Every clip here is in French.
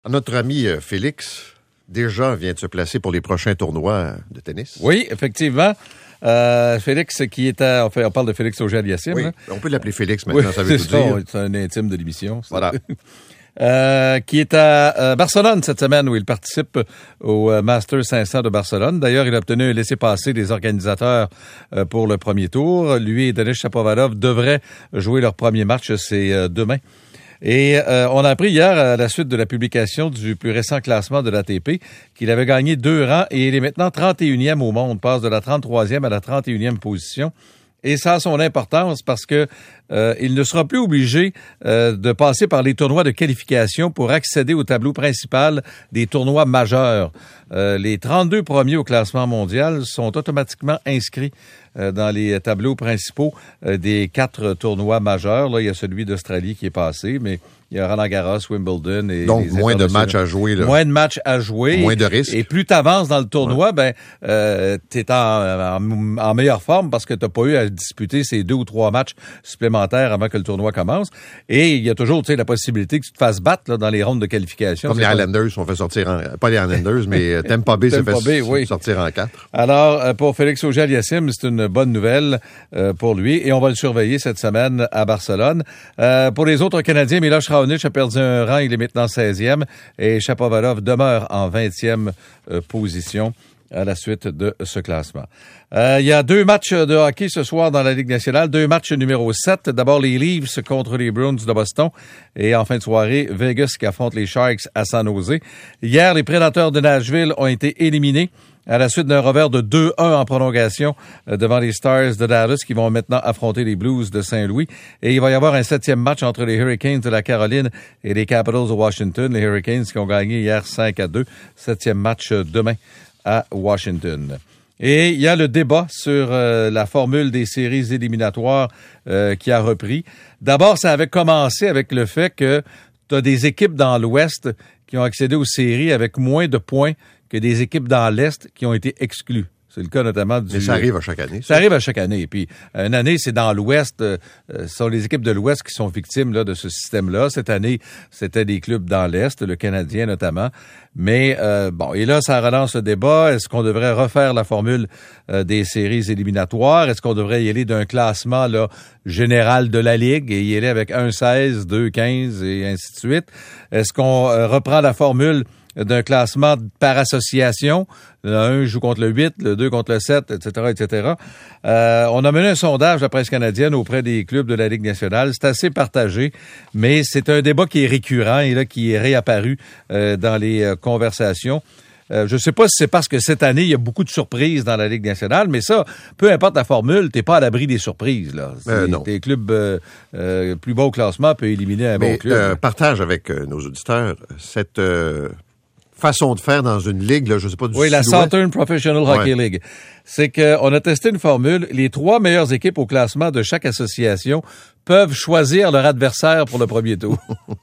Notre ami Félix, déjà, vient de se placer pour les prochains tournois de tennis. Oui, effectivement. Félix qui est à... Enfin, on parle de Félix Auger-Aliassime. Oui, hein? on peut l'appeler Félix maintenant, oui, ça veut tout dire. C'est un intime de l'émission. Voilà. Qui est à Barcelone cette semaine où il participe au Masters 500 de Barcelone. D'ailleurs, il a obtenu un laissez-passer des organisateurs pour le premier tour. Lui et Denis Shapovalov devraient jouer leur premier match, c'est demain. Et on a appris hier, à la suite de la publication du plus récent classement de l'ATP, qu'il avait gagné 2 rangs et il est maintenant 31e au monde, passe de la 33e à la 31e position. Et ça a son importance parce que il ne sera plus obligé de passer par les tournois de qualification pour accéder au tableau principal des tournois majeurs. Les 32 premiers au classement mondial sont automatiquement inscrits dans les tableaux principaux des 4 tournois majeurs. Là, il y a celui d'Australie qui est passé, mais il y a Roland-Garros, Wimbledon et donc moins de matchs à jouer. Là. Moins de matchs à jouer. Moins de risques. Et plus tu avances dans le tournoi, ben t'es en meilleure forme parce que t'as pas eu à disputer ces 2 ou 3 matchs supplémentaires avant que le tournoi commence. Et il y a toujours, tu sais, la possibilité que tu te fasses battre là, dans les rondes de qualification. Comme les Highlanders sont fait sortir pas les Highlanders, mais Tampa Bay s'est fait sortir en 4. Alors, pour Félix Auger-Aliassime, c'est une bonne nouvelle pour lui et on va le surveiller cette semaine à Barcelone. Pour les autres Canadiens, Miloš Raonic a perdu un rang, il est maintenant 16e et Shapovalov demeure en 20e position à la suite de ce classement. Il y a 2 matchs de hockey ce soir dans la Ligue nationale, 2 matchs numéro 7. D'abord les Leafs contre les Bruins de Boston et en fin de soirée, Vegas qui affronte les Sharks à San Jose. Hier, les Prédateurs de Nashville ont été éliminés à la suite d'un revers de 2-1 en prolongation devant les Stars de Dallas qui vont maintenant affronter les Blues de Saint-Louis. Et il va y avoir un 7e match entre les Hurricanes de la Caroline et les Capitals de Washington. Les Hurricanes qui ont gagné hier 5-2. 7e match demain à Washington. Et il y a le débat sur la formule des séries éliminatoires qui a repris. D'abord, ça avait commencé avec le fait que tu as des équipes dans l'Ouest qui ont accédé aux séries avec moins de points que des équipes dans l'Est qui ont été exclues. C'est le cas notamment du... Mais ça arrive à chaque année. Ça arrive à chaque année. Puis, une année, c'est dans l'Ouest. Ce sont les équipes de l'Ouest qui sont victimes là de ce système-là. Cette année, c'était des clubs dans l'Est, le Canadien notamment. Mais, bon, et là, ça relance le débat. Est-ce qu'on devrait refaire la formule des séries éliminatoires? Est-ce qu'on devrait y aller d'un classement là général de la Ligue et y aller avec 1-16, 2-15 et ainsi de suite? Est-ce qu'on reprend la formule d'un classement par association? Le 1 joue contre le 8, le 2 contre le 7, etc., etc. On a mené un sondage de la presse canadienne auprès des clubs de la Ligue nationale. C'est assez partagé, mais c'est un débat qui est récurrent et là qui est réapparu dans les conversations. Je sais pas si c'est parce que cette année, il y a beaucoup de surprises dans la Ligue nationale, mais ça, peu importe la formule, t'es pas à l'abri des surprises, là. Non. Tes clubs plus bas au classement peuvent éliminer un bon club. Partage avec nos auditeurs cette façon de faire dans une ligue, là, je sais pas du Oui, la Sud-Ouest. Southern Professional Hockey League. C'est qu'on a testé une formule. Les 3 meilleures équipes au classement de chaque association peuvent choisir leur adversaire pour le premier tour.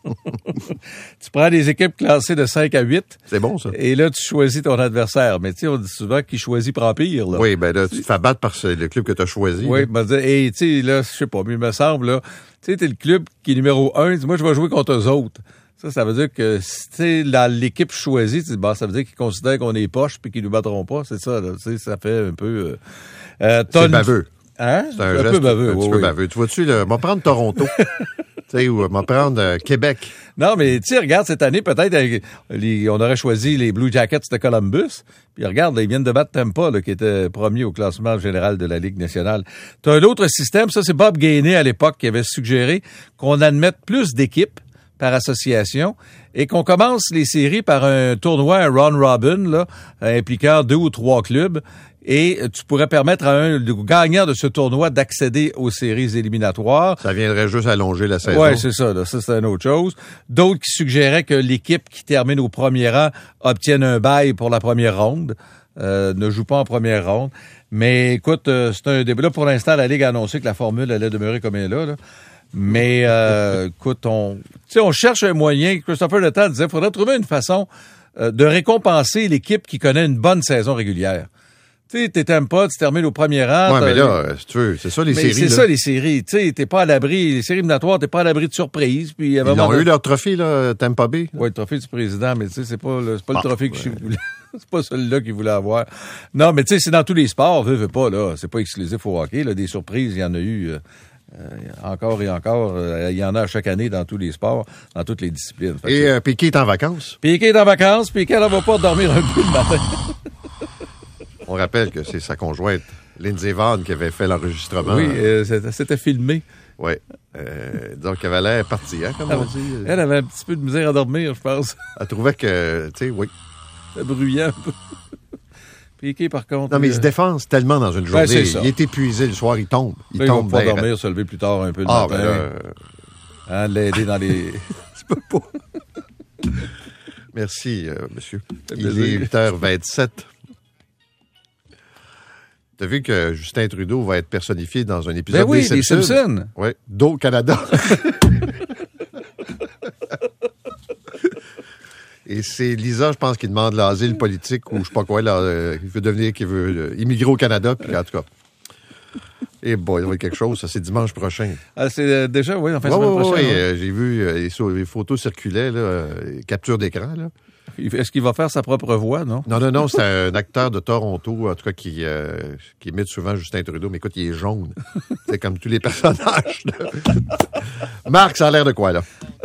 Tu prends des équipes classées de 5 à 8. C'est bon, ça. Et là, tu choisis ton adversaire. Mais tu sais, on dit souvent qui choisit prend pire, là. Oui, ben là, tu te fais battre par le club que tu as choisi. Oui, ben, et tu sais, là, je sais pas, mais il me semble, là, tu sais, t'es le club qui est numéro 1, moi, je vais jouer contre eux autres. Ça veut dire que si tu dans l'équipe choisie, bah, ça veut dire qu'ils considèrent qu'on est poche puis qu'ils nous battront pas. C'est ça, là. Ça fait un peu... c'est baveux. Hein? C'est un geste peu baveux. Un petit peu baveux. Tu vois-tu, là, m'en prendre Toronto. Tu sais, ou m'en prendre Québec. Non, mais tu sais, regarde, cette année, peut-être, on aurait choisi les Blue Jackets de Columbus. Puis regarde, là, ils viennent de battre Tampa, là, qui était premier au classement général de la Ligue nationale. Tu as un autre système, ça, c'est Bob Gainey, à l'époque, qui avait suggéré qu'on admette plus d'équipes par association et qu'on commence les séries par un tournoi, un round robin, là, impliquant 2 ou 3 clubs. Et tu pourrais permettre à un gagnant de ce tournoi d'accéder aux séries éliminatoires. Ça viendrait juste allonger la saison. Oui, c'est ça. Là. Ça, c'est une autre chose. D'autres qui suggéraient que l'équipe qui termine au premier rang obtienne un bail pour la première ronde. Ne joue pas en première ronde. Mais écoute, c'est un débat. Là, pour l'instant, la Ligue a annoncé que la formule allait demeurer comme elle est là. Mais écoute, on cherche un moyen. Christopher Letang disait qu'il faudrait trouver une façon de récompenser l'équipe qui connaît une bonne saison régulière. Tu sais, t'aimes pas, tu termines au premier rang. Ouais, mais là, si tu veux, c'est ça les séries. C'est ça les séries. Tu sais, t'es pas à l'abri. Les séries éliminatoires, t'es pas à l'abri de surprises. Puis, Ils ont eu leur trophée, là, Tampa Bay. Oui, le trophée du président, mais tu sais, c'est pas le trophée que je voulais. C'est pas celui-là qu'il voulait avoir. Non, mais tu sais, c'est dans tous les sports, veux pas, là. C'est pas exclusif au hockey, là. Des surprises, il y en a eu encore et encore. Il y en a chaque année dans tous les sports, dans toutes les disciplines. Et Piqué est en vacances. Piqué est en vacances, Piqué, elle va pas dormir un peu le matin. On rappelle que c'est sa conjointe, Lindsey Vonn, qui avait fait l'enregistrement. Oui, c'était filmé. Oui. Donc, elle avait l'air partie, hein, comme on dit. Elle avait un petit peu de misère à dormir, je pense. Elle trouvait que, tu sais, oui. C'est bruyant un peu. Piqué, par contre... Non, mais il se défonce tellement dans une journée. Ben, c'est ça. Il est épuisé le soir, il tombe. Il tombe va pas dormir, se lever plus tard un peu le matin. Ben hein, l'aider dans les... Tu peux pas. Merci, monsieur. Il est 8h27. T'as vu que Justin Trudeau va être personnifié dans un épisode des Simpsons? des Simpsons. Oui, d'Au Canada. Et c'est Lisa, je pense, qui demande l'asile politique ou je sais pas quoi, qui veut immigrer au Canada, puis en tout cas. Et bon, il va y avoir quelque chose, ça c'est dimanche prochain. Ah, c'est déjà, oui, en fin de semaine prochaine. Oui, j'ai vu les photos circulaient, là, capture d'écran, là. Est-ce qu'il va faire sa propre voix, non? Non, c'est un acteur de Toronto, en tout cas, qui imite souvent Justin Trudeau. Mais écoute, il est jaune. C'est comme tous les personnages. Marc, ça a l'air de quoi, là?